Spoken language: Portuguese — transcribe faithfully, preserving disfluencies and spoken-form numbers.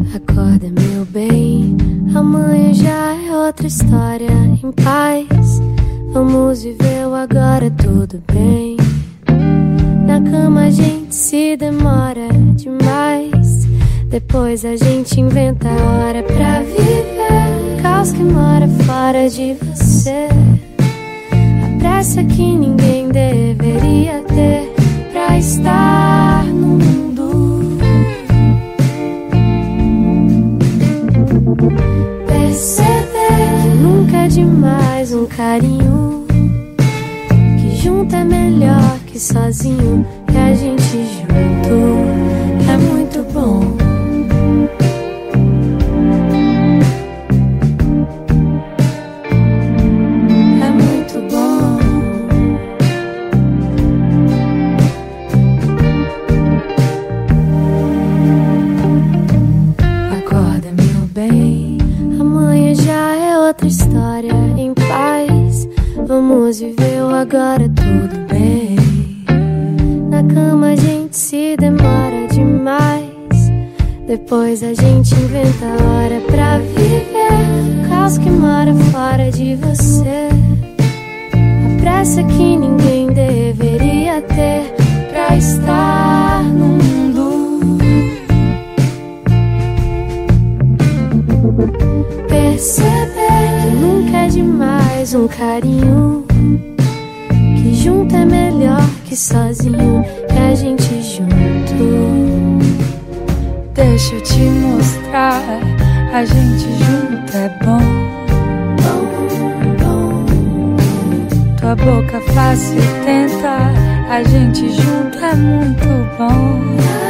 Acorda, meu bem, amanhã já é outra história. Em paz, vamos viver o agora, tudo bem. Na cama a gente se demora demais, depois a gente inventa a hora pra viver. Caos que mora fora de você, a pressa que ninguém deveria ter pra estar no mundo. Perceber que nunca é demais um carinho, que junto é melhor que sozinho, que a gente junto é muito bom. É muito bom. Acorda, meu bem, amanhã já é outra história. Em paz, vamos viver o agora, tudo bem. Na cama a gente se demora demais, depois a gente inventa a hora pra viver. Caos que mora fora de você, a pressa que ninguém deveria ter pra estar no mundo. Perceber que nunca é demais um carinho, que junto é melhor que sozinho, que a gente junto. Deixa eu te mostrar, a gente junto é bom. Bom, bom. Tua boca fácil tenta, a gente junto é muito bom.